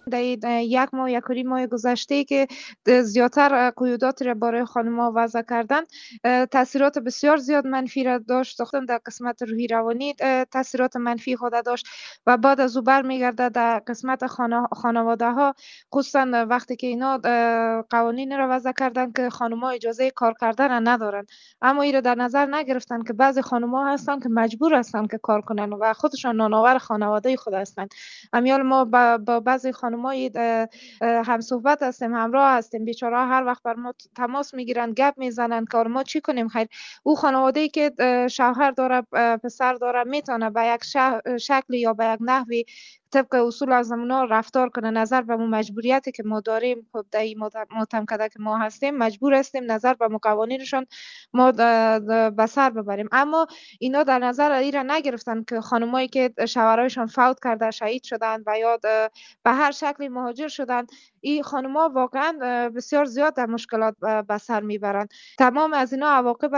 در یک ماه یک و نیم ماه گذشته که زیادتر قیودات را برای خانم‌ها وضع کردن، تاثیرات بسیار زیاد منفی را داشت. ساختن در قسمت روحی روانی تاثیرات منفی خود داشت و بعد از او برمیگرده در قسمت خانواده ها، خصوصا وقتی که اینا قوانین را وضع کردن که خانم‌ها اجازه کار کردن ندارن، اما این را در نظر نگرفتن که بعضی خانم‌ها هستن که مجبور هستن که کار کنن و خودشان نانآور خانواده خود هستن. امیال ما با بعضی خانم‌های هم صحبت هستیم، همراه هستیم، بیچاره هر وقت بر ما تماس میگیرن، گپ میزنن که ما چی کنیم خیر. او خانواده‌ای که شوهر داره، پسر داره، میتونه به یک شکل یا به یک نحوی طبق اصول از اونا رفتار کنه، نظر به مجبوریتی که ما داریم در این معتمکده که ما هستیم مجبور هستیم نظر به قوانینشون ما به سر ببریم. اما اینا در نظر ای را نگرفتن که خانمایی که شوهرایشان فوت کرده، شهید شدن و یا به هر شکلی مهاجر شدن، این خانم‌ها واقعا بسیار زیاد در مشکلات به سر میبرند. تمام از اینا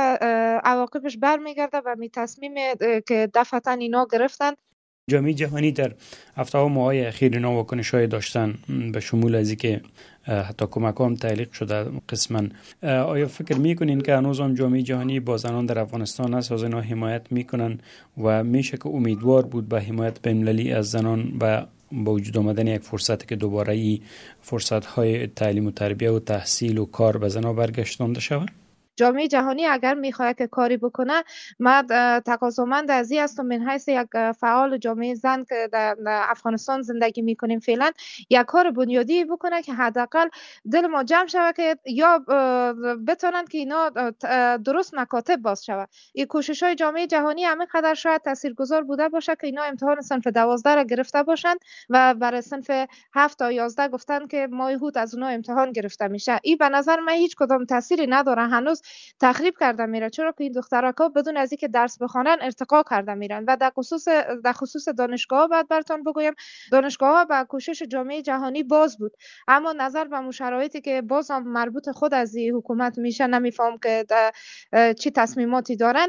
عواقبش برمیگرده و می تصمیم که دفعتا اینا گرفتن. جامعه جهانی در هفته و ماهای اخیر اینا واکنش‌های داشتن، به شمول از اینکه حتی کمک هم تعلیق شده قسما. آیا فکر میکنین که هنوز هم جامعه جهانی با زنان در افغانستان هست، از اینا حمایت میکنن و میشه که امیدوار بود به حمایت بین‌المللی از زنان و با وجود آمدن یک فرصتی که دوباره ای فرصت‌های تعلیم و تربیه و تحصیل و کار به زنان برگشتانده شود؟ جامعه جهانی اگر میخواد که کاری بکنه، من تقاضامند از این هستم من حیث یک فعال جامعه زن که در افغانستان زندگی میکنیم فعلا، یک کار بنیادی بکنه که حداقل دل ما جمع شود که یا بتونن که اینا درست مکاتب باز شود. این کوشش های جامعه جهانی همین قدر شاید تاثیرگذار بوده باشه که اینا امتحان صنف 12 را گرفته باشند و برای صنف 7 تا 11 گفتن که ماه هوت از اونها امتحان گرفته میشه. این به نظر من هیچ کدام تأثیری نداره، هنوز تخریب کرده میره، چرا که این دخترها بدون از اینکه درس بخوانن ارتقا کرده میرن. و در خصوص دانشگاه بعد براتون بگویم، دانشگاه ها با کوشش جامعه جهانی باز بود، اما نظر به شرایطی که باز هم مربوط خود از حکومت میشه، نمیفهم که چی تصمیماتی دارن،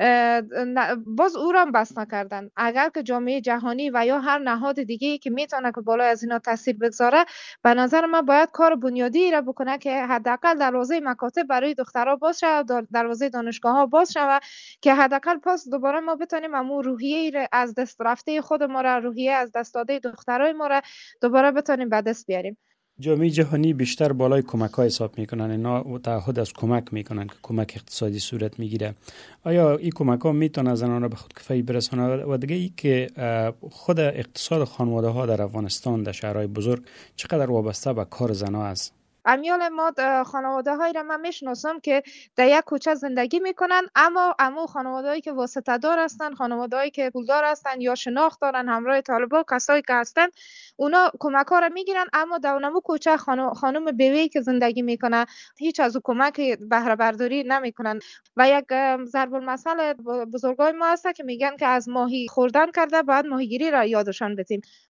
باز او را بس نکردن. اگر که جامعه جهانی و یا هر نهاد دیگه که میتونه که بالای از اینا تاثیر بگذاره، به نظر من باید کار بنیادی را بکنه که حداقل دروازه مکاتب برای دخترها باز شود، دروازه دانشگاه ها باز شود، که حداقل پس دوباره ما بتونیم امو روحیه از دست رفته خود ما را، روحیه از دست داده دخترای ما را دوباره بتونیم به دست بیاریم. جامعه جهانی بیشتر بالای کمک های حساب میکنن، اینا تعهد از کمک میکنن که کمک اقتصادی صورت میگیره. آیا این کمک ها میتونه زنان را به خودکفایی برسونه؟ و دیگه ای که خود اقتصاد خانواده ها در افغانستان در شهرهای بزرگ چقدر وابسته به کار زنها است؟ امیال ما خانواده هایی را من میشناسم که در یک کوچه زندگی میکنن، اما خانواده هایی که واسطه دار هستن، خانواده هایی که پولدار هستن یا شناخت دارن همراه طالبا، کسایی که هستن، اونا کمک ها را میگیرن، اما در اونمو کوچه خانم بیوی که زندگی میکنه هیچ از او کمک بهره برداری نمیکنن. و یک ضرب المثل بزرگای ما هست که میگن که از ماهی خوردن کرده باید ماهیگیری را یادشان بدیم.